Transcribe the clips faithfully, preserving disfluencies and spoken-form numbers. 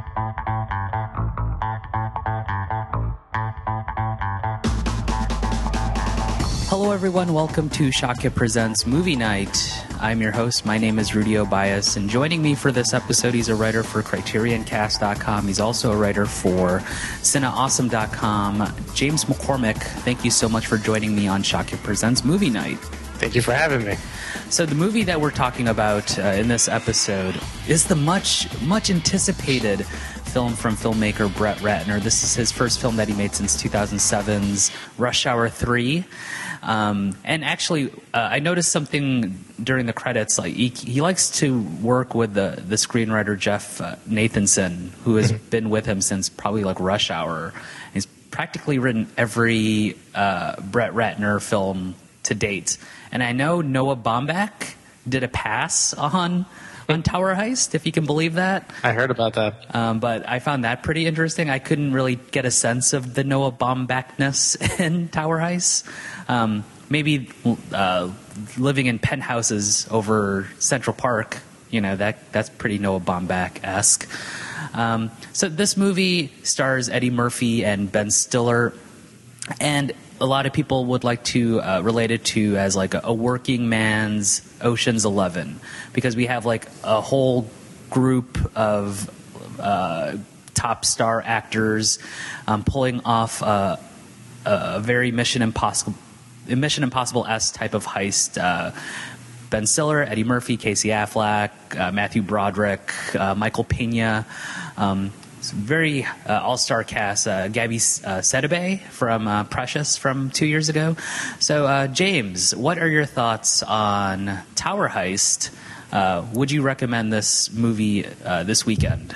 Hello, everyone. Welcome to Shaka Presents Movie Night. I'm your host. My name is Rudy Obias, and joining me for this episode, he's a writer for Criterion Cast dot com. He's also a writer for Cine Awesome dot com. James McCormick, thank you so much for joining me on Shaka Presents Movie Night. Thank you for having me. So the movie that we're talking about uh, in this episode is the much, much anticipated film from filmmaker Brett Ratner. This is his first film that he made since two thousand seven's Rush Hour three. Um, and actually, uh, I noticed something during the credits. Like he, he likes to work with the, the screenwriter Jeff uh, Nathanson, who has been with him since probably like Rush Hour. He's practically written every uh, Brett Ratner film to date. And I know Noah Baumbach did a pass on on Tower Heist, if you can believe that. I heard about that. Um, but I found that pretty interesting. I couldn't really get a sense of the Noah Baumbachness in Tower Heist. Um, maybe uh, living in penthouses over Central Park, you know, that that's pretty Noah Baumbach-esque. Um, so this movie stars Eddie Murphy and Ben Stiller, and a lot of people would like to uh, relate it to as like a, a working man's Ocean's Eleven, because we have like a whole group of uh, top star actors um, pulling off uh, a very Mission Impossible, Mission Impossible-esque type of heist. Uh, Ben Stiller, Eddie Murphy, Casey Affleck, uh, Matthew Broderick, uh, Michael Pena. Um, It's a very uh, all-star cast. Uh, Gabby uh, Sidibe from uh, Precious from two years ago. So, uh, James, what are your thoughts on Tower Heist? Uh, would you recommend this movie uh, this weekend?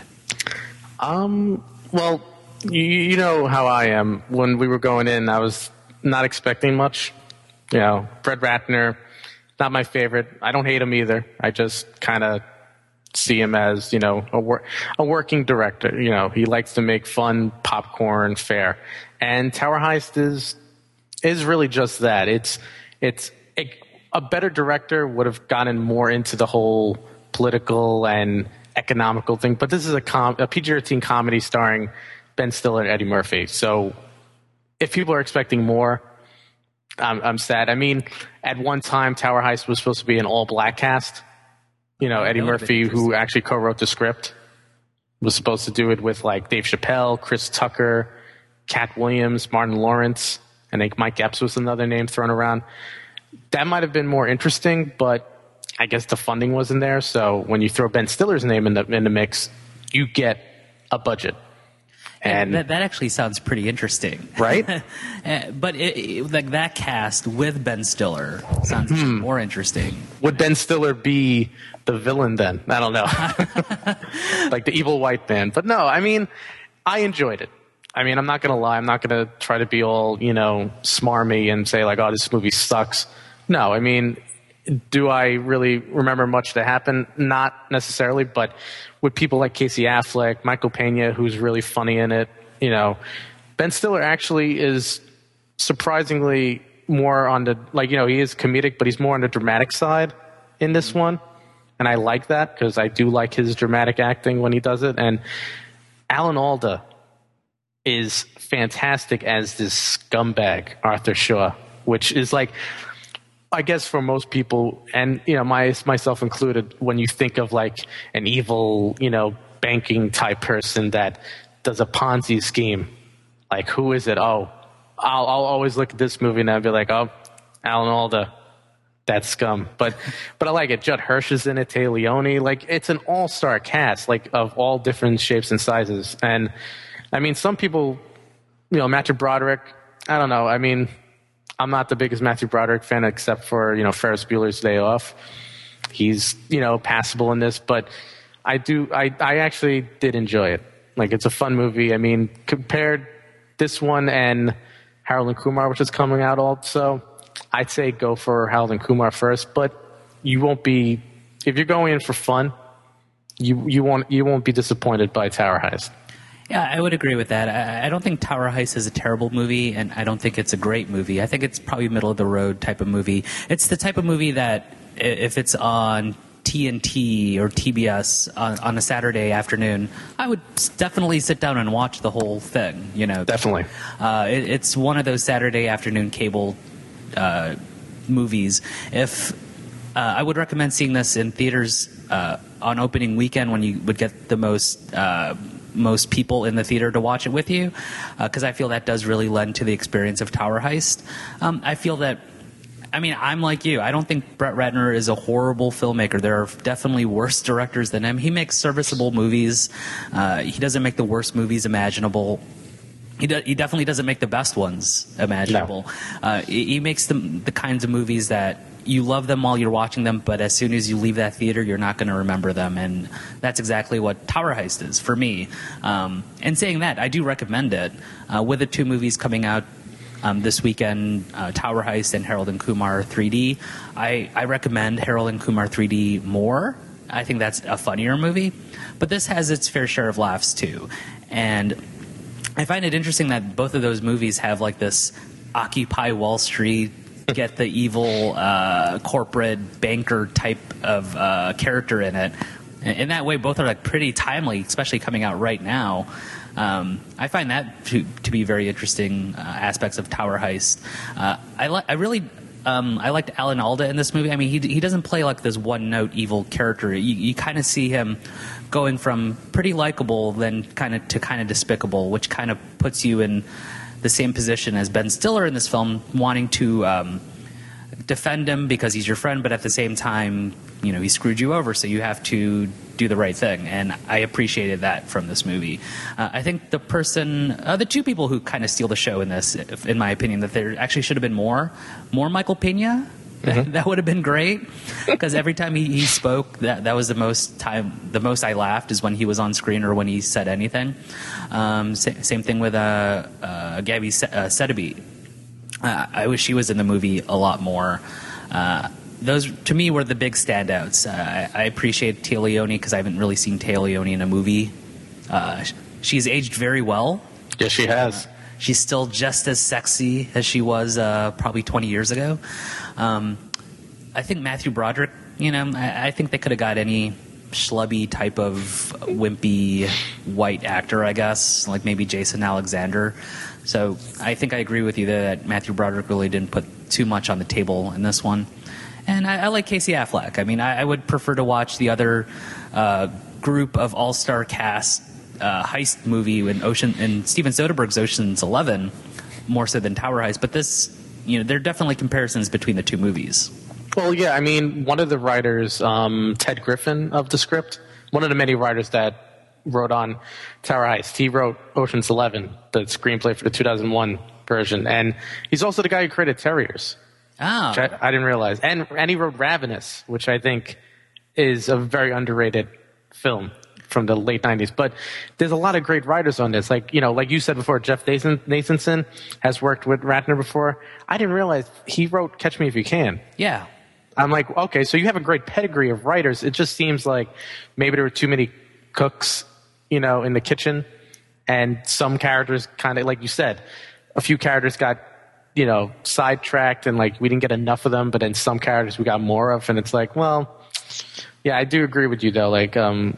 Um. Well, you, you know how I am. When we were going in, I was not expecting much. You know, Brett Ratner, not my favorite. I don't hate him either. I just kind of see him as, you know, a, wor- a working director. You know, he likes to make fun popcorn fare, and Tower Heist is is really just that. It's it's a, a better director would have gotten more into the whole political and economical thing, but this is a, com- a P G thirteen comedy starring Ben Stiller and Eddie Murphy. So if people are expecting more, I'm, I'm sad. I mean, at one time, Tower Heist was supposed to be an all-black cast. You know, Eddie Murphy, who actually co-wrote the script, was supposed to do it with, like, Dave Chappelle, Chris Tucker, Cat Williams, Martin Lawrence, and I think Mike Epps was another name thrown around. That might have been more interesting, but I guess the funding wasn't there. So when you throw Ben Stiller's name in the in the mix, you get a budget. And that, that actually sounds pretty interesting, right? But it, it, like that cast with Ben Stiller sounds hmm. more interesting. Would Ben Stiller be the villain then? I don't know, like the evil white man. But no, I mean, I enjoyed it. I mean, I'm not gonna lie. I'm not gonna try to be all, you know, smarmy and say like, "Oh, this movie sucks." No, I mean, do I really remember much that happened? Not necessarily, but with people like Casey Affleck, Michael Pena, who's really funny in it, you know, Ben Stiller actually is surprisingly more on the, like, you know, he is comedic, but he's more on the dramatic side in this one. And I like that because I do like his dramatic acting when he does it. And Alan Alda is fantastic as this scumbag, Arthur Shaw, which is like, I guess for most people, and you know, my, myself included, when you think of like an evil, you know, banking type person that does a Ponzi scheme, like who is it? Oh, I'll, I'll always look at this movie and I'll be like, oh, Alan Alda, that's scum. But but I like it. Judd Hirsch is in it, Tay Leone, like it's an all-star cast, like of all different shapes and sizes. And I mean, some people, you know, Matthew Broderick, I don't know. I mean, I'm not the biggest Matthew Broderick fan, except for, you know, Ferris Bueller's Day Off. He's, you know, passable in this, but I do, I, I actually did enjoy it. Like, it's a fun movie. I mean, compared this one and Harold and Kumar, which is coming out also, I'd say go for Harold and Kumar first, but you won't be, if you're going in for fun, you, you won't, you won't be disappointed by Tower Heist. Yeah, I would agree with that. I, I don't think Tower Heist is a terrible movie, and I don't think it's a great movie. I think it's probably middle of the road type of movie. It's the type of movie that if it's on T N T or T B S on, on a Saturday afternoon, I would definitely sit down and watch the whole thing. You know, Definitely. Uh, it, it's one of those Saturday afternoon cable uh, movies. If uh, I would recommend seeing this in theaters uh, on opening weekend when you would get the most uh, most people in the theater to watch it with you, because uh, I feel that does really lend to the experience of Tower Heist. Um, I feel that. I mean, I'm like you. I don't think Brett Ratner is a horrible filmmaker. There are definitely worse directors than him. He makes serviceable movies. Uh, he doesn't make the worst movies imaginable. He, do, he definitely doesn't make the best ones imaginable. No. Uh, he, he makes the, the kinds of movies that you love them while you're watching them, but as soon as you leave that theater, you're not going to remember them. And that's exactly what Tower Heist is for me. Um, and saying that, I do recommend it. Uh, with the two movies coming out Um, this weekend, uh, Tower Heist and Harold and Kumar three D. I, I recommend Harold and Kumar three D more. I think that's a funnier movie. But this has its fair share of laughs, too. And I find it interesting that both of those movies have like this Occupy Wall Street, get the evil uh, corporate banker type of uh, character in it. In that way, both are like pretty timely, especially coming out right now. Um, I find that to, to be very interesting uh, aspects of Tower Heist. Uh, I, li- I really um, I liked Alan Alda in this movie. I mean, he he doesn't play like this one note evil character. You, you kind of see him going from pretty likable then kind of to kind of despicable, which kind of puts you in the same position as Ben Stiller in this film, wanting to um, defend him because he's your friend, but at the same time, you know, he screwed you over, so you have to do the right thing. And I appreciated that from this movie. Uh, I think the person, uh, the two people who kind of steal the show in this, if, in my opinion, that there actually should have been more, more Michael Pena. Mm-hmm. That would have been great, because every time he, he spoke, that that was the most time, the most I laughed is when he was on screen or when he said anything. Um, sa- same thing with uh, uh, Gabby Se- uh, Sedeby. Uh, I wish she was in the movie a lot more. Uh, those, to me, were the big standouts. Uh, I, I appreciate Téa Leoni because I haven't really seen Téa Leoni in a movie. Uh, she's aged very well. Yes, she has. Uh, she's still just as sexy as she was uh, probably twenty years ago. Um, I think Matthew Broderick, you know, I, I think they could have got any schlubby type of wimpy white actor, I guess, like maybe Jason Alexander. So I think I agree with you there that Matthew Broderick really didn't put too much on the table in this one. And I, I like Casey Affleck. I mean, I, I would prefer to watch the other uh, group of all-star cast uh, heist movie in Ocean in Steven Soderbergh's Ocean's Eleven more so than Tower Heist. But this, you know, there are definitely comparisons between the two movies. Well, yeah, I mean, one of the writers, um, Ted Griffin of the script, one of the many writers that wrote on Tower Heist, he wrote Ocean's Eleven, the screenplay for the two thousand one version, and he's also the guy who created Terriers. Oh. Which I, I didn't realize. And, and he wrote Ravenous, which I think is a very underrated film from the late nineties. But there's a lot of great writers on this. Like, you know, like you said before, Jeff Nathan, Nathanson has worked with Ratner before. I didn't realize he wrote Catch Me If You Can. Yeah. I'm like, okay, so you have a great pedigree of writers. It just seems like maybe there were too many cooks, you know, in the kitchen. And some characters kind of, like you said, a few characters got, you know, sidetracked and like we didn't get enough of them, but then some characters we got more of. And it's like, well, yeah, I do agree with you though. Like, um,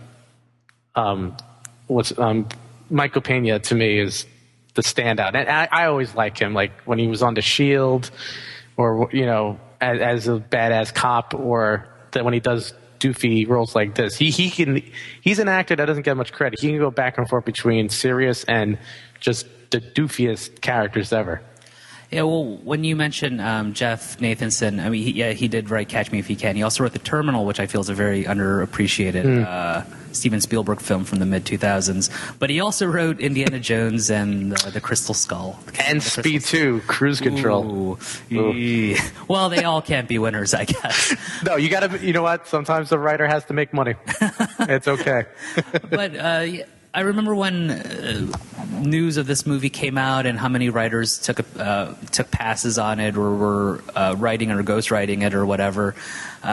um, what's, um, Michael Pena to me is the standout. And I, I always like him, like when he was on The Shield or, you know, as, as a badass cop, or that when he does doofy roles like this, he, he can, he's an actor that doesn't get much credit. He can go back and forth between serious and just the doofiest characters ever. Yeah, well, when you mentioned um, Jeff Nathanson, I mean, he, yeah, he did write Catch Me If You Can. He also wrote The Terminal, which I feel is a very underappreciated mm. uh, Steven Spielberg film from the mid two thousands. But he also wrote Indiana Jones and uh, The Crystal Skull. And Speed two, Cruise Control. Ooh. Ooh. Well, they all can't be winners, I guess. No, you got to, you know what? Sometimes the writer has to make money. It's okay. But, uh, yeah. I remember when uh, news of this movie came out and how many writers took a, uh, took passes on it or were uh, writing or ghostwriting it or whatever. Uh,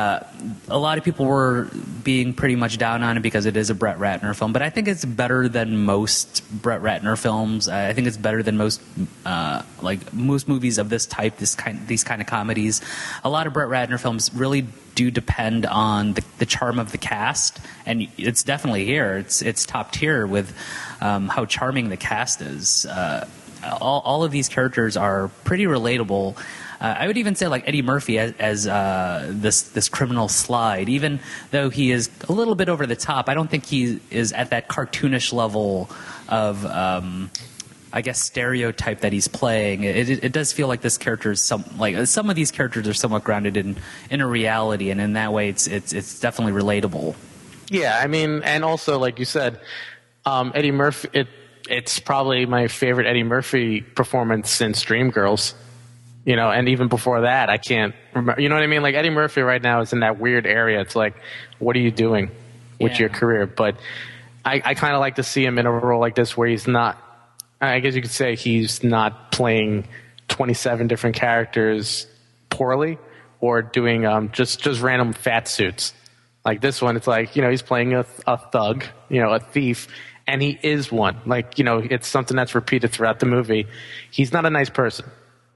a lot of people were being pretty much down on it because it is a Brett Ratner film, but I think it's better than most Brett Ratner films. I think it's better than most uh, like most movies of this type, this kind, these kind of comedies. A lot of Brett Ratner films really do depend on the, the charm of the cast, and it's definitely here. It's it's top tier with um, how charming the cast is. Uh, all, all of these characters are pretty relatable. Uh, I would even say like Eddie Murphy as, as uh, this this criminal slide, even though he is a little bit over the top. I don't think he is at that cartoonish level of, um, I guess, stereotype that he's playing. It, it, it does feel like this character is some like some of these characters are somewhat grounded in, in a reality, and in that way, it's it's it's definitely relatable. Yeah, I mean, and also like you said, um, Eddie Murphy. It it's probably my favorite Eddie Murphy performance since Dreamgirls. You know, and even before that, I can't remember. You know what I mean? Like Eddie Murphy right now is in that weird area. It's like, what are you doing with yeah. your career? But I, I kind of like to see him in a role like this where he's not. I guess you could say he's not playing twenty-seven different characters poorly or doing um, just just random fat suits. Like this one, it's like, you know, he's playing a, a thug, you know, a thief, and he is one. Like, you know, it's something that's repeated throughout the movie. He's not a nice person.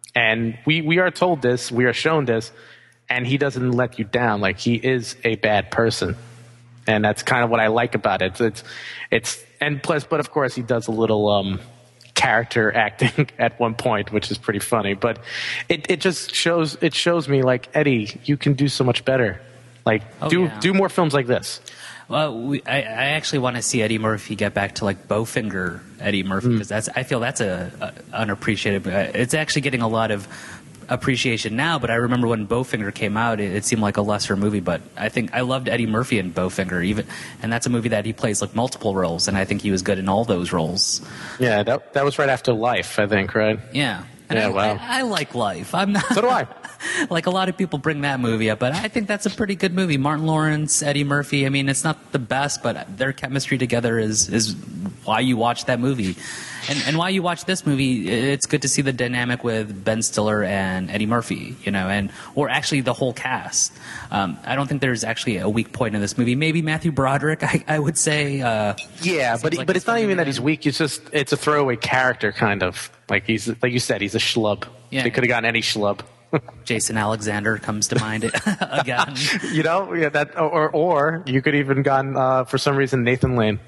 And we, we are told this, we are shown this, and he doesn't let you down. Like, he is a bad person. And that's kind of what I like about it. It's, it's, and plus, but of course, he does a little um, character acting at one point, which is pretty funny. But it, it just shows, it shows me, like, Eddie, you can do so much better. Like, oh, do yeah. do more films like this. Well, we, I, I actually want to see Eddie Murphy get back to like Bowfinger Eddie Murphy, because mm. that's I feel that's a, a unappreciated. It's actually getting a lot of appreciation now, but I remember when Bowfinger came out, it, it seemed like a lesser movie. But I think I loved Eddie Murphy in Bowfinger, even, and that's a movie that he plays like multiple roles, and I think he was good in all those roles. Yeah, that that was right after Life, I think, right? Yeah. And yeah, I, wow. I, I like Life. I'm not. So do I. Like a lot of people bring that movie up, but I think that's a pretty good movie. Martin Lawrence, Eddie Murphy. I mean, it's not the best, but their chemistry together is is why you watch that movie, and and why you watch this movie. It's good to see the dynamic with Ben Stiller and Eddie Murphy, you know, and or actually the whole cast. Um, I don't think there's actually a weak point in this movie. Maybe Matthew Broderick, I, I would say. Uh, yeah, but like but it's not even that he's weak. It's just it's a throwaway character, kind of like he's like you said, he's a schlub. Yeah. They could have gotten any schlub. Jason Alexander comes to mind again. You know, yeah, that or or you could even gotten uh, for some reason Nathan Lane.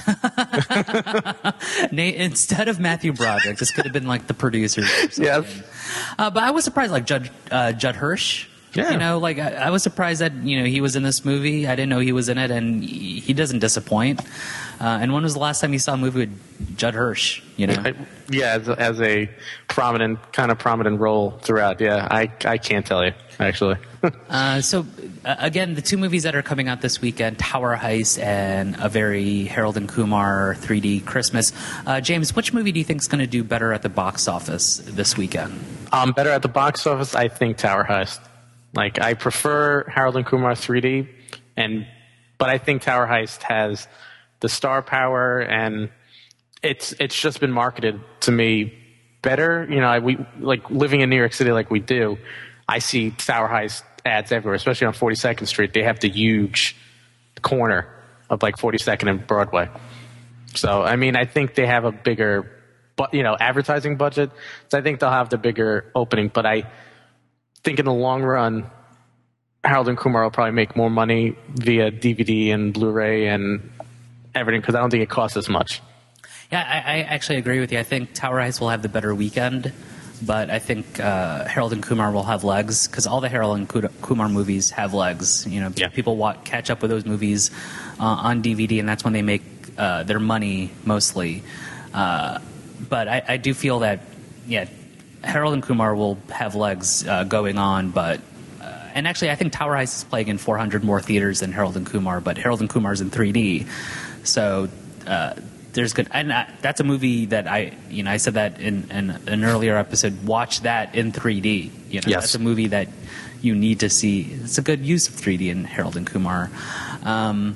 Nate, instead of Matthew Broderick, this could have been like the producers. Yes, uh, but I was surprised, like Judd uh, Judd Hirsch. Yeah. You know, like I, I was surprised that you know he was in this movie. I didn't know he was in it, and he, he doesn't disappoint. Uh, and when was the last time you saw a movie with Judd Hirsch? You know, I, yeah, as, as a prominent kind of prominent role throughout. Yeah, I I can't tell you actually. uh, so uh, again, the two movies that are coming out this weekend: Tower Heist and a very Harold and Kumar three D Christmas. Uh, James, which movie do you think is going to do better at the box office this weekend? Um, better at the box office, I think Tower Heist. Like, I prefer Harold and Kumar three D, and but I think Tower Heist has the star power, and it's it's just been marketed to me better. You know, I, we like living in New York City like we do. I see Tower Heist ads everywhere, especially on forty-second Street. They have the huge corner of like forty-second and Broadway. So, I mean, I think they have a bigger, but you know, advertising budget. So I think they'll have the bigger opening, but I think in the long run, Harold and Kumar will probably make more money via D V D and Blu-ray and everything, because I don't think it costs as much. Yeah, I, I actually agree with you. I think Tower Heist will have the better weekend, but I think uh, Harold and Kumar will have legs, because all the Harold and Kumar movies have legs. You know, yeah. People watch, catch up with those movies uh, on D V D, and that's when they make uh, their money mostly. Uh, but I, I do feel that, yeah, Harold and Kumar will have legs uh, going on, but uh, and actually I think Tower Heist is playing in four hundred more theaters than Harold and Kumar, but Harold and Kumar's in three D, so uh, there's good. And I, that's a movie that I, you know, I said that in, in an earlier episode. Watch that in three D. You know, yes. That's a movie that you need to see. It's a good use of three D in Harold and Kumar. Um,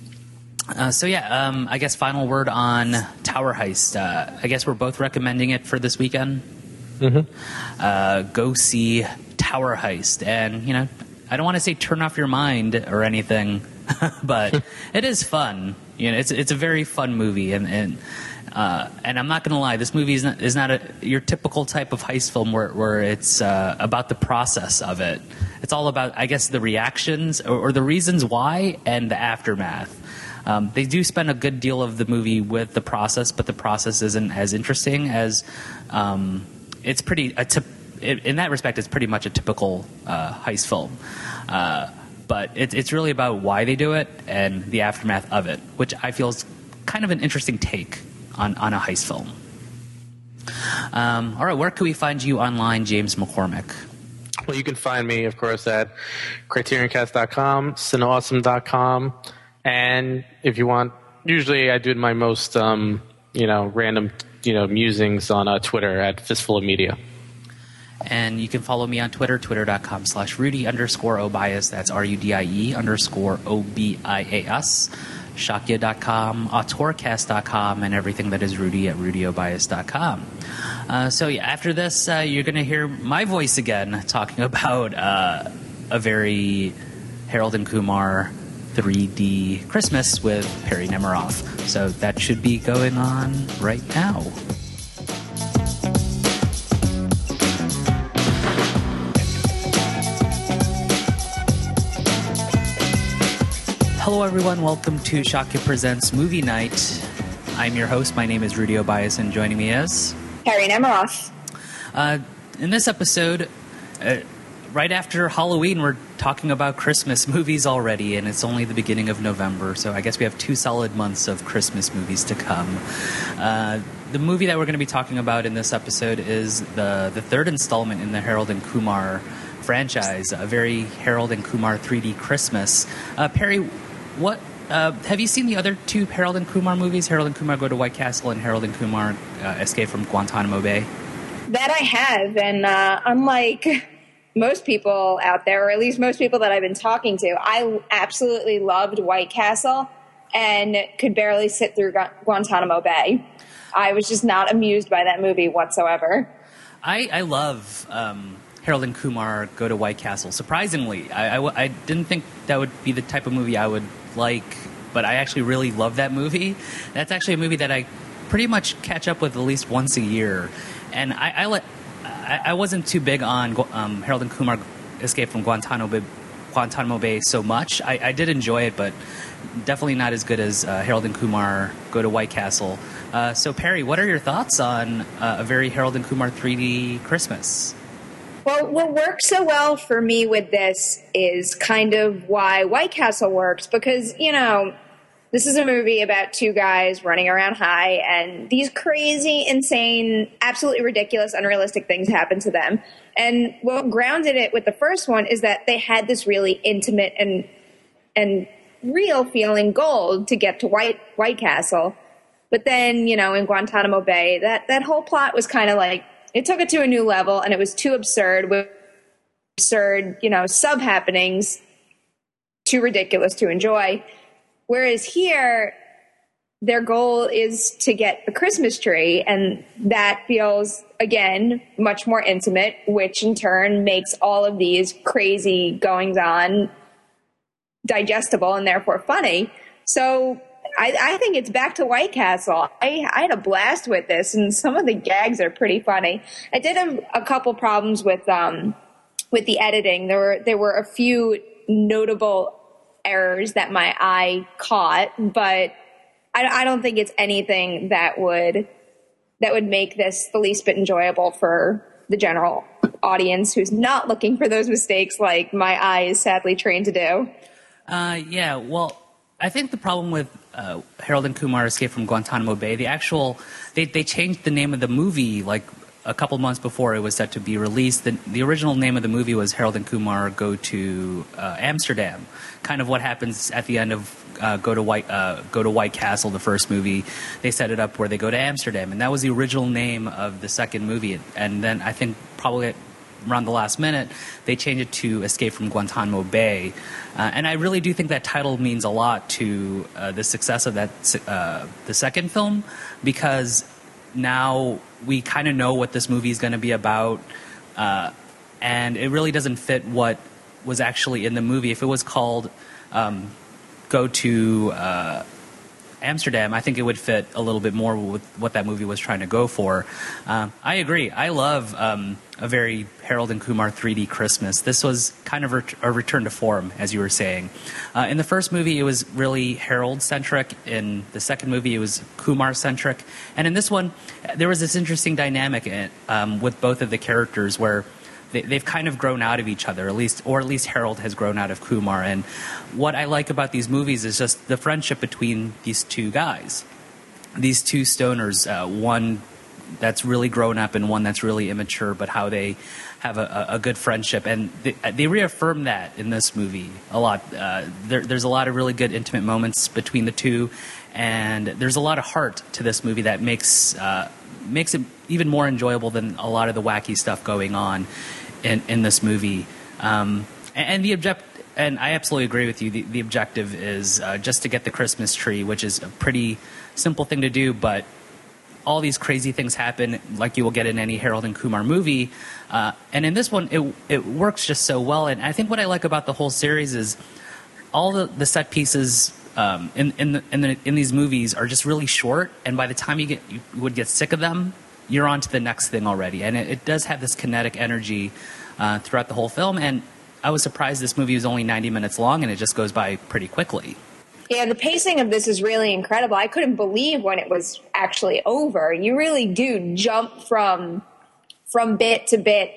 Uh, so yeah, um, I guess final word on Tower Heist. Uh, I guess we're both recommending it for this weekend. Mm-hmm. Uh, go see Tower Heist, and you know, I don't want to say turn off your mind or anything, but it is fun. You know, it's it's a very fun movie, and and uh, and I'm not going to lie, this movie is not is not a, your typical type of heist film where where it's uh, about the process of it. It's all about, I guess, the reactions or, or the reasons why and the aftermath. Um, they do spend a good deal of the movie with the process, but the process isn't as interesting as um, it's pretty. A tip, in that respect, it's pretty much a typical uh, heist film. Uh, but it, it's really about why they do it and the aftermath of it, which I feel is kind of an interesting take on, on a heist film. Um, all right, where can we find you online, James McCormick? Well, you can find me, of course, at criterion cast dot com, cineawesome dot com, and if you want, usually I do my most, um, you know, random, you know, musings on uh, Twitter at Fistful of Media. And you can follow me on Twitter, twitter.com slash Rudy underscore Obias. That's R U D I E underscore O B I A S. Shakya dot com, autorcast dot com, and everything that is Rudy at rudy obias dot com. Uh, so yeah, after this, uh, you're going to hear my voice again talking about uh, a very Harold and Kumar three D Christmas with Perry Nemiroff. So that should be going on right now. Hello, everyone. Welcome to Shakya Presents Movie Night. I'm your host. My name is Rudy Obias, and joining me is Perry Nemiroff. Uh, in this episode, uh, right after Halloween, we're talking about Christmas movies already, and it's only the beginning of November, so I guess we have two solid months of Christmas movies to come. Uh, the movie that we're going to be talking about in this episode is the, the third installment in the Harold and Kumar franchise, a very Harold and Kumar three D Christmas. Uh, Perry, what uh, have you seen the other two Harold and Kumar movies? Harold and Kumar Go to White Castle and Harold and Kumar uh, Escape from Guantanamo Bay? That I have, and uh, unlike most people out there, or at least most people that I've been talking to, I absolutely loved White Castle and could barely sit through Gu- Guantanamo Bay. I was just not amused by that movie whatsoever. I, I love um, Harold and Kumar Go to White Castle. Surprisingly, I, I, I didn't think that would be the type of movie I would like, but I actually really love that movie. That's actually a movie that I pretty much catch up with at least once a year. And I, I, let, I, I wasn't too big on um, Harold and Kumar Escape from Guantanamo Bay, Guantanamo Bay so much. I, I did enjoy it, but definitely not as good as uh, Harold and Kumar Go to White Castle. Uh, so, Perry, what are your thoughts on uh, a very Harold and Kumar three D Christmas? Well, what works so well for me with this is kind of why White Castle works, because, you know, this is a movie about two guys running around high, and these crazy, insane, absolutely ridiculous, unrealistic things happen to them. And what grounded it with the first one is that they had this really intimate and and real feeling goal to get to White White Castle. But then, you know, in Guantanamo Bay, that, that whole plot was kind of like, it took it to a new level, and it was too absurd with absurd, you know, sub-happenings, too ridiculous to enjoy. Whereas here, their goal is to get a Christmas tree, and that feels, again, much more intimate, which in turn makes all of these crazy goings-on digestible and therefore funny. So I, I think it's back to White Castle. I, I had a blast with this, and some of the gags are pretty funny. I did have a couple problems with um with the editing. There were there were a few notable errors that my eye caught, but I, I don't think it's anything that would that would make this the least bit enjoyable for the general audience who's not looking for those mistakes like my eye is sadly trained to do. Uh, yeah, well, I think the problem with uh, Harold and Kumar Escape from Guantanamo Bay, the actual, they, they changed the name of the movie like a couple months before it was set to be released. The, the original name of the movie was Harold and Kumar Go to uh, Amsterdam. Kind of what happens at the end of uh, Go to White uh, Go to White Castle, the first movie. They set it up where they go to Amsterdam, and that was the original name of the second movie. And then I think probably around the last minute, they changed it to Escape from Guantanamo Bay. Uh, and I really do think that title means a lot to uh, the success of that uh, the second film, because now we kind of know what this movie is going to be about, uh, and it really doesn't fit what was actually in the movie. If it was called um, Go to uh, Amsterdam, I think it would fit a little bit more with what that movie was trying to go for. Um, I agree. I love um, a very Harold and Kumar three D Christmas. This was kind of ret- a return to form, as you were saying. Uh, in the first movie, it was really Harold-centric. In the second movie, it was Kumar-centric. And in this one, there was this interesting dynamic in, um, with both of the characters where they, they've kind of grown out of each other, at least, or at least Harold has grown out of Kumar. And what I like about these movies is just the friendship between these two guys, these two stoners, uh, one that's really grown up and one that's really immature, but how they have a, a good friendship. And they, they reaffirm that in this movie a lot. Uh, there, there's a lot of really good intimate moments between the two, and there's a lot of heart to this movie that makes uh, makes it even more enjoyable than a lot of the wacky stuff going on in, in this movie. Um, and, and the object, and I absolutely agree with you. The, the objective is uh, just to get the Christmas tree, which is a pretty simple thing to do, but all these crazy things happen like you will get in any Harold and Kumar movie. Uh, and in this one, it it works just so well. And I think what I like about the whole series is all the, the set pieces um, in in the, in, the, in these movies are just really short. And by the time you get you would get sick of them, you're on to the next thing already. And it, it does have this kinetic energy uh, throughout the whole film. And I was surprised this movie was only ninety minutes long, and it just goes by pretty quickly. Yeah, the pacing of this is really incredible. I couldn't believe when it was actually over. You really do jump from from bit to bit,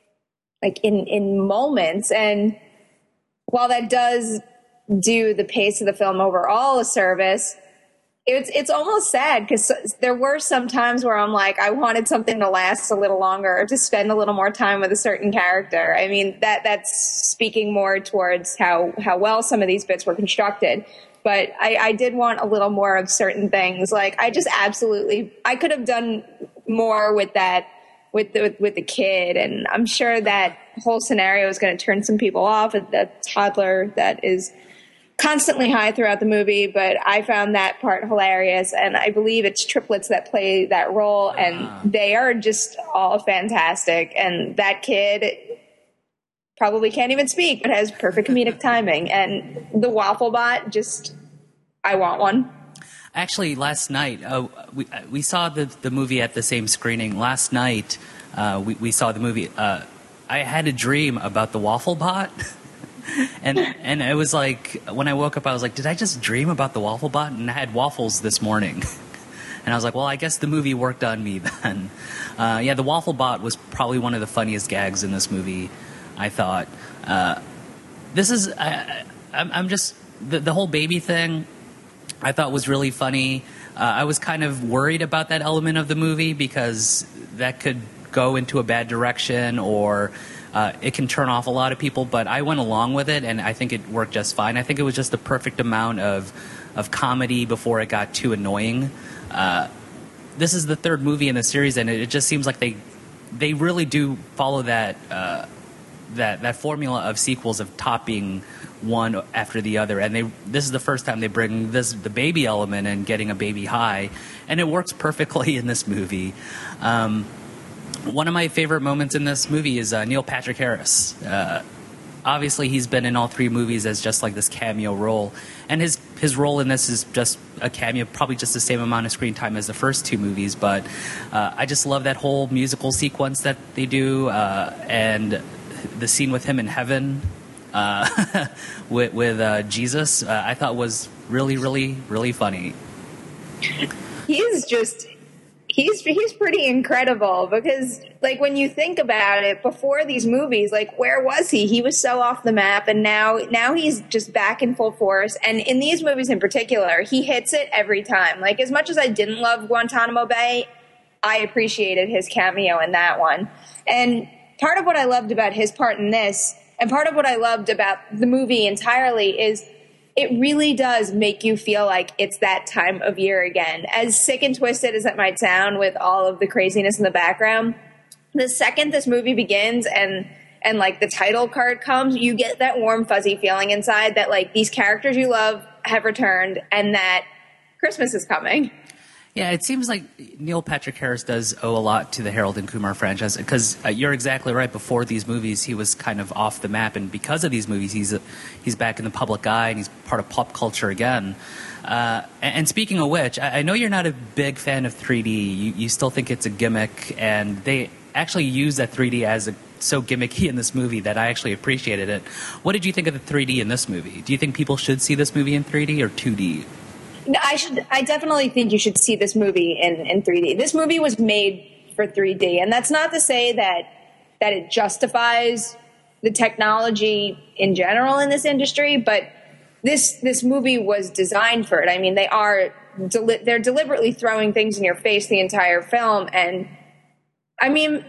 like in, in moments. And while that does do the pace of the film overall a service, it's it's almost sad because there were some times where I'm like, I wanted something to last a little longer or to spend a little more time with a certain character. I mean, that that's speaking more towards how, how well some of these bits were constructed. But I, I did want a little more of certain things. Like, I just absolutely, I could have done more with that, with the, with the kid. And I'm sure that whole scenario is going to turn some people off. The toddler that is constantly high throughout the movie. But I found that part hilarious. And I believe it's triplets that play that role. And uh-huh. they are just all fantastic. And that kid probably can't even speak, but has perfect comedic timing. And the Waffle Bot, just, I want one. Actually, last night, uh, we we saw the the movie at the same screening. Last night, uh, we, we saw the movie. Uh, I had a dream about the Waffle Bot. and and it was like, when I woke up, I was like, did I just dream about the Waffle Bot? And I had waffles this morning. And I was like, well, I guess the movie worked on me then. Uh, yeah, the Waffle Bot was probably one of the funniest gags in this movie, I thought. Uh, this is, I, I'm, I'm just, the, the whole baby thing I thought was really funny. Uh, I was kind of worried about that element of the movie because that could go into a bad direction, or uh, it can turn off a lot of people, but I went along with it and I think it worked just fine. I think it was just the perfect amount of, of comedy before it got too annoying. Uh, this is the third movie in the series, and it, it just seems like they, they really do follow that, uh, that that formula of sequels of topping one after the other, and they this is the first time they bring this the baby element and getting a baby high, and it works perfectly in this movie. Um, one of my favorite moments in this movie is uh, Neil Patrick Harris. Uh, obviously, he's been in all three movies as just like this cameo role, and his his role in this is just a cameo, probably just the same amount of screen time as the first two movies. But uh, I just love that whole musical sequence that they do, uh, and the scene with him in heaven uh, with, with uh, Jesus, uh, I thought was really, really, really funny. He's just, he's he's pretty incredible because, like, when you think about it, before these movies, like, where was he? He was so off the map, and now now he's just back in full force. And in these movies in particular, he hits it every time. Like, as much as I didn't love Guantanamo Bay, I appreciated his cameo in that one. And part of what I loved about his part in this, and part of what I loved about the movie entirely, is it really does make you feel like it's that time of year again. As sick and twisted as it might sound with all of the craziness in the background, the second this movie begins and and like the title card comes, you get that warm, fuzzy feeling inside that like these characters you love have returned and that Christmas is coming. Yeah, it seems like Neil Patrick Harris does owe a lot to the Harold and Kumar franchise because uh, you're exactly right. Before these movies, he was kind of off the map, and because of these movies, he's uh, he's back in the public eye and he's part of pop culture again. Uh, and, and speaking of which, I, I know you're not a big fan of three D. You, you still think it's a gimmick, and they actually use that three D as a, so gimmicky in this movie that I actually appreciated it. What did you think of the three D in this movie? Do you think people should see this movie in three D or two D? No, I should. I definitely think you should see this movie in, in three D. This movie was made for three D, and that's not to say that that it justifies the technology in general in this industry, but this this movie was designed for it. I mean, they are deli- they're deliberately throwing things in your face the entire film, and I mean,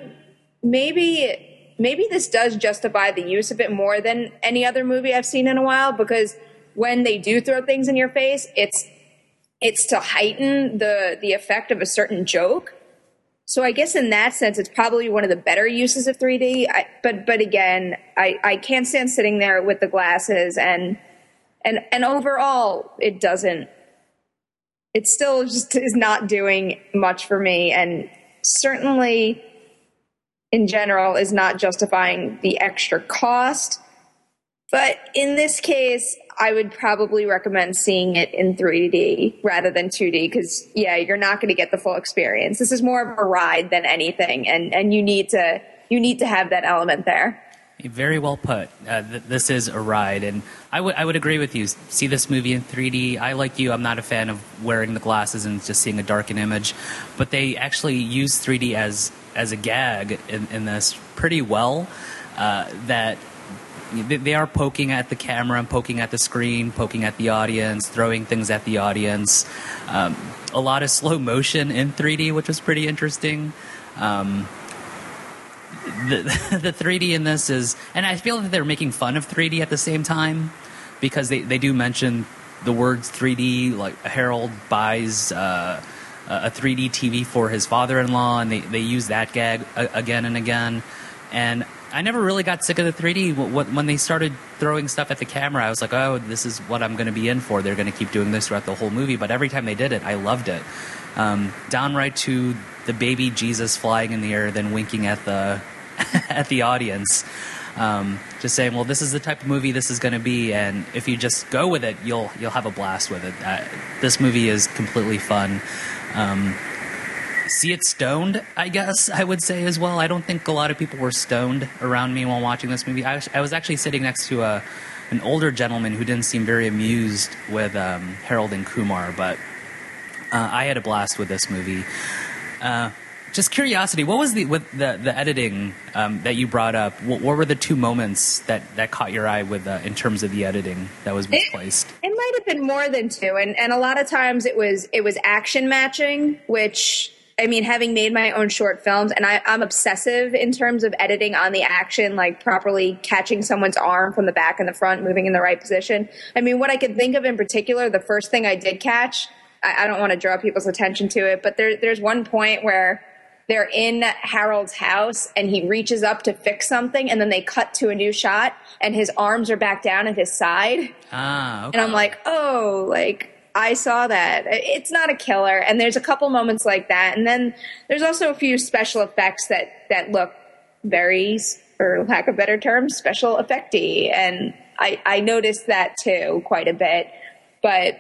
maybe maybe this does justify the use of it more than any other movie I've seen in a while, because when they do throw things in your face, it's It's to heighten the, the effect of a certain joke. So I guess in that sense, it's probably one of the better uses of three D. I, but but again, I, I can't stand sitting there with the glasses, and and and overall, it doesn't. It still just is not doing much for me, and certainly, in general, is not justifying the extra cost. But in this case, I would probably recommend seeing it in three D rather than two D because, yeah, you're not going to get the full experience. This is more of a ride than anything, and, and you need to you need to have that element there. Very well put. Uh, th- this is a ride, and I would I would agree with you. See this movie in three D. I, like you, I'm not a fan of wearing the glasses and just seeing a darkened image, but they actually use three D as as a gag in, in this pretty well. Uh, that. They are poking at the camera and poking at the screen, poking at the audience, throwing things at the audience. Um, a lot of slow motion in three D, which was pretty interesting. Um, the, the three D in this is... And I feel that they're making fun of three D at the same time because they, they do mention the words three D. Like Harold buys uh, a three D T V for his father-in-law, and they, they use that gag again and again. And I never really got sick of the three D. When they started throwing stuff at the camera, I was like, oh, this is what I'm going to be in for. They're going to keep doing this throughout the whole movie. But every time they did it, I loved it. Um, downright to the baby Jesus flying in the air, then winking at the at the audience. Um, just saying, well, this is the type of movie this is going to be. And if you just go with it, you'll you'll have a blast with it. Uh, this movie is completely fun. Um See it stoned, I guess I would say as well. I don't think a lot of people were stoned around me while watching this movie. I was, I was actually sitting next to a, an older gentleman who didn't seem very amused with um, Harold and Kumar, but uh, I had a blast with this movie. Uh, just curiosity, what was the with the, the editing um, that you brought up? What, what were the two moments that, that caught your eye with uh, in terms of the editing that was misplaced? It, it might have been more than two, and, and a lot of times it was it was action matching, which... I mean, having made my own short films, and I, I'm obsessive in terms of editing on the action, like properly catching someone's arm from the back and the front, moving in the right position. I mean, what I could think of in particular, the first thing I did catch, I, I don't want to draw people's attention to it, but there, there's one point where they're in Harold's house and he reaches up to fix something, and then they cut to a new shot and his arms are back down at his side. Ah, okay. And I'm like, oh, like... I saw that. It's not a killer, and there's a couple moments like that. And then there's also a few special effects that, that look very, for lack of better terms, special effecty. And I, I noticed that too quite a bit. But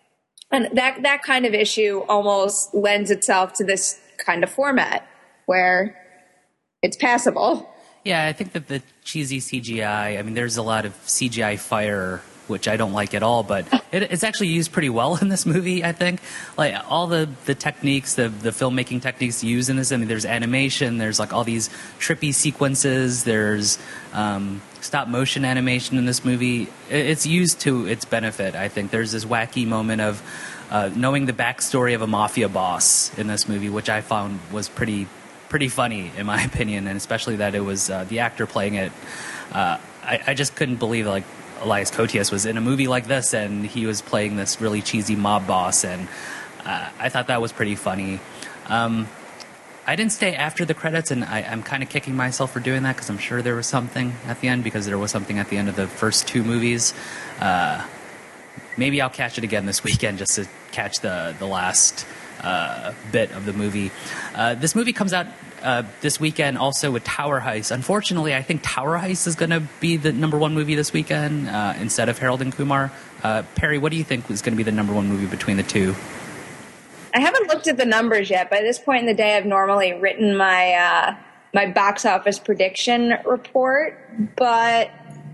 and that that kind of issue almost lends itself to this kind of format where it's passable. Yeah, I think that the cheesy C G I, I mean, there's a lot of C G I fire, which I don't like at all, but it, it's actually used pretty well in this movie, I think. Like, all the, the techniques, the, the filmmaking techniques used in this, I mean, there's animation, there's, like, all these trippy sequences, there's um, stop-motion animation in this movie. It, it's used to its benefit, I think. There's this wacky moment of uh, knowing the backstory of a mafia boss in this movie, which I found was pretty pretty funny, in my opinion, and especially that it was uh, the actor playing it. Uh, I, I just couldn't believe, like, Elias Koteas was in a movie like this, and he was playing this really cheesy mob boss, and uh, I thought that was pretty funny. Um, I didn't stay after the credits, and I, I'm kind of kicking myself for doing that because I'm sure there was something at the end, because there was something at the end of the first two movies. Uh, maybe I'll catch it again this weekend just to catch the, the last uh, bit of the movie. Uh, this movie comes out uh, this weekend also with Tower Heist. Unfortunately, I think Tower Heist is going to be the number one movie this weekend uh, instead of Harold and Kumar. Uh, Perry, what do you think is going to be the number one movie between the two? I haven't looked at the numbers yet. By this point in the day, I've normally written my uh, my box office prediction report, but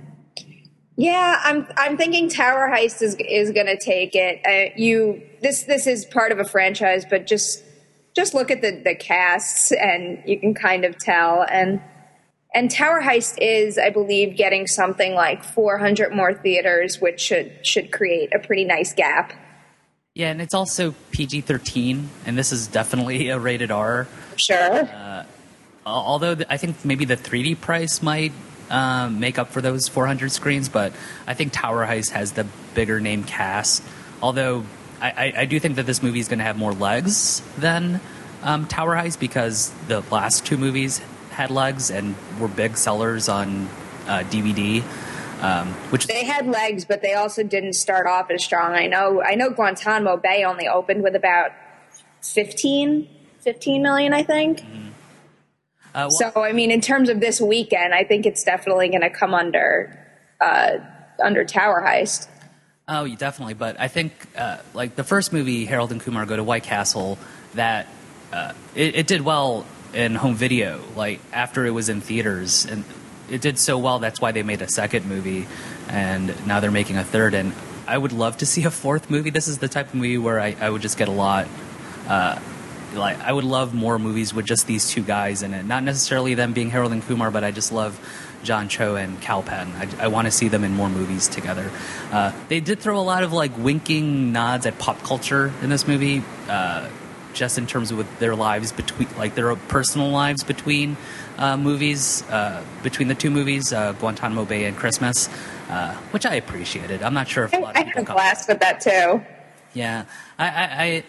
yeah, I'm I'm thinking Tower Heist is is going to take it. Uh, you this this is part of a franchise, but just just look at the the casts and you can kind of tell. And and Tower Heist is, I believe, getting something like four hundred more theaters, which should should create a pretty nice gap. Yeah, and it's also P G thirteen, and this is definitely a rated R. Sure. Uh, although I think maybe the three D price might um, make up for those four hundred screens, but I think Tower Heist has the bigger name cast. Although I, I, I do think that this movie is going to have more legs than um, Tower Heist because the last two movies had legs and were big sellers on uh, D V D. Um, which they had legs, but they also didn't start off as strong. I know. I know Guantanamo Bay only opened with about fifteen, fifteen million, I think. Mm-hmm. Uh, well, so, I mean, in terms of this weekend, I think it's definitely going to come under uh, under Tower Heist. Oh, definitely. But I think, uh, like the first movie, Harold and Kumar Go to White Castle, that uh, it, it did well in home video, like after it was in theaters, and it did so well, that's why they made a second movie, and now they're making a third, and I would love to see a fourth movie. This is the type of movie where I, I would just get a lot, uh, like, I would love more movies with just these two guys in it. Not necessarily them being Harold and Kumar, but I just love John Cho and Kal Penn. I, I want to see them in more movies together. Uh, they did throw a lot of, like, winking nods at pop culture in this movie, uh, just in terms of with their lives between, like, their personal lives between Uh, movies, uh, between the two movies, uh, Guantanamo Bay and Christmas, uh, which I appreciated. I'm not sure if a lot of I, people I had a blast with that too. Yeah, I, I, I,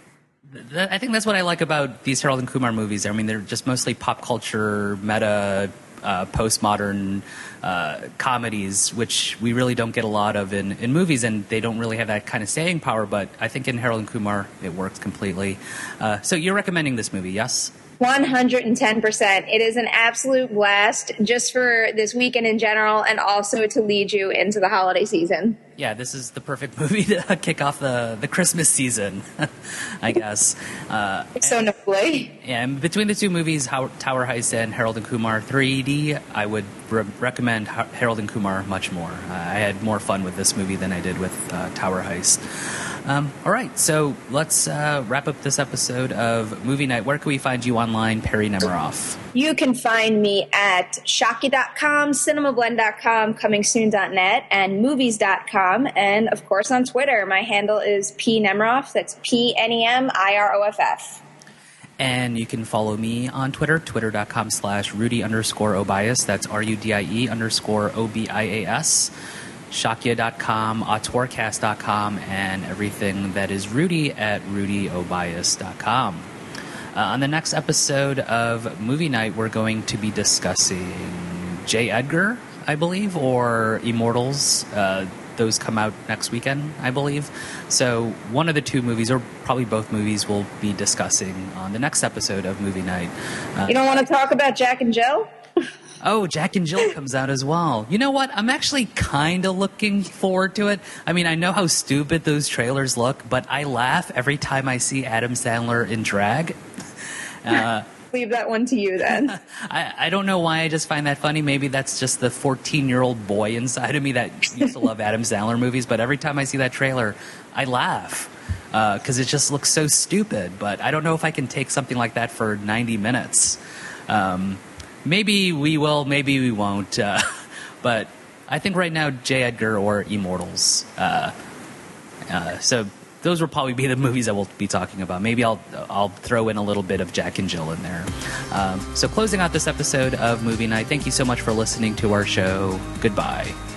th- I think that's what I like about these Harold and Kumar movies. I mean, they're just mostly pop culture, meta, uh, postmodern uh, comedies, which we really don't get a lot of in, in movies, and they don't really have that kind of staying power. But I think in Harold and Kumar, it works completely. Uh, so you're recommending this movie, yes? one hundred ten percent. It is an absolute blast just for this weekend in general and also to lead you into the holiday season. Yeah, this is the perfect movie to kick off the, the Christmas season, I guess. Uh, so and, lovely. And between the two movies, How, Tower Heist and Harold and Kumar three D, I would re- recommend Harold and Kumar much more. Uh, I had more fun with this movie than I did with uh, Tower Heist. Um, all right, so let's uh, wrap up this episode of Movie Night. Where can we find you online, Perry Nemiroff? You can find me at Shocky dot com, Cinemablend dot com, Coming Soon dot net, and Movies dot com, and of course on Twitter. My handle is P Nemiroff. That's P N E M I R O F F. And you can follow me on Twitter, twitter dot com slash Rudy underscore Obias. That's R U D I E underscore O B I A S. Shakya dot com, Autorcast dot com, and everything that is Rudy at Rudy Obias dot com. Uh, on the next episode of Movie Night, we're going to be discussing J. Edgar, I believe, or Immortals. Uh, those come out next weekend, I believe. So one of the two movies, or probably both movies, we'll be discussing on the next episode of Movie Night. Uh, you don't want to talk about Jack and Jill? Oh, Jack and Jill comes out as well. You know what? I'm actually kind of looking forward to it. I mean, I know how stupid those trailers look, but I laugh every time I see Adam Sandler in drag. Uh, Leave that one to you then. I, I don't know why I just find that funny. Maybe that's just the fourteen-year-old boy inside of me that used to love Adam Sandler movies, but every time I see that trailer, I laugh because uh, it just looks so stupid. But I don't know if I can take something like that for ninety minutes. Um Maybe we will, maybe we won't. Uh, but I think right now, J. Edgar or Immortals. Uh, uh, so those will probably be the movies that we'll be talking about. Maybe I'll I'll throw in a little bit of Jack and Jill in there. Um, so closing out this episode of Movie Night, thank you so much for listening to our show. Goodbye.